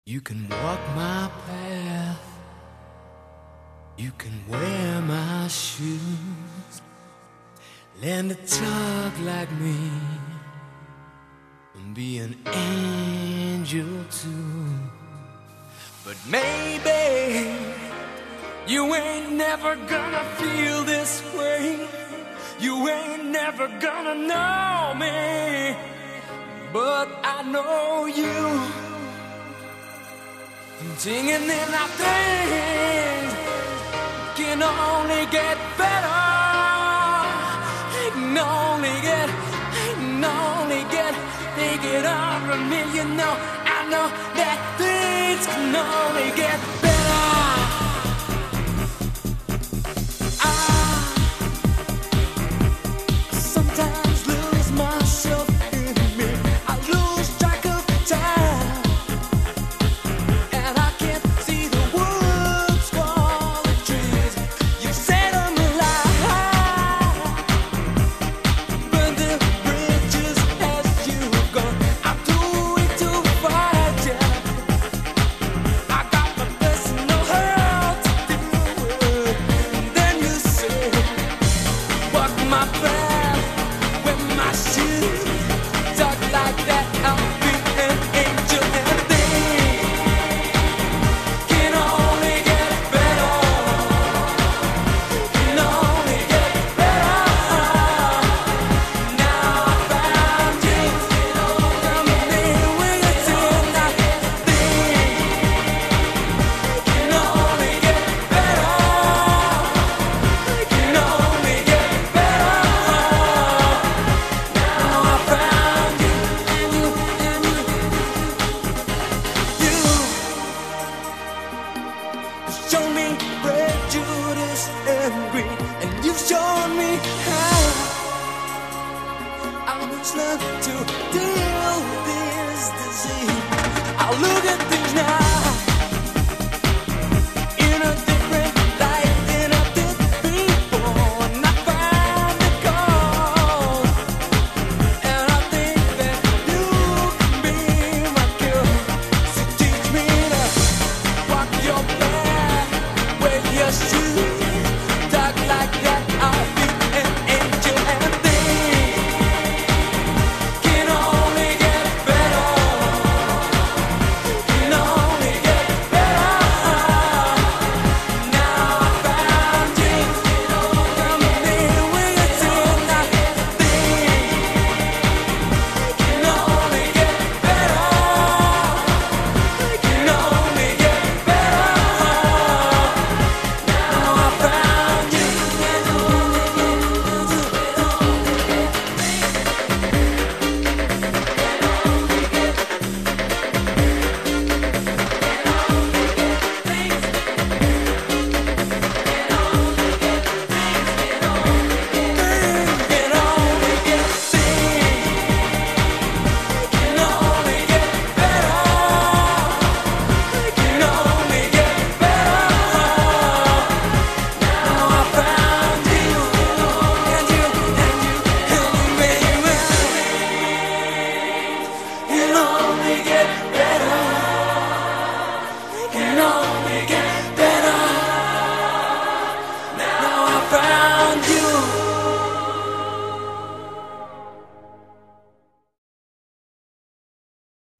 You can walk my path, you can wear my shoes, learn to talk like me, and be an angel too. But maybe you ain't never gonna feel this way. You ain't never gonna know me, but I know you. Singing in our things can only get better. It can only get take it on from me. You know, I know that.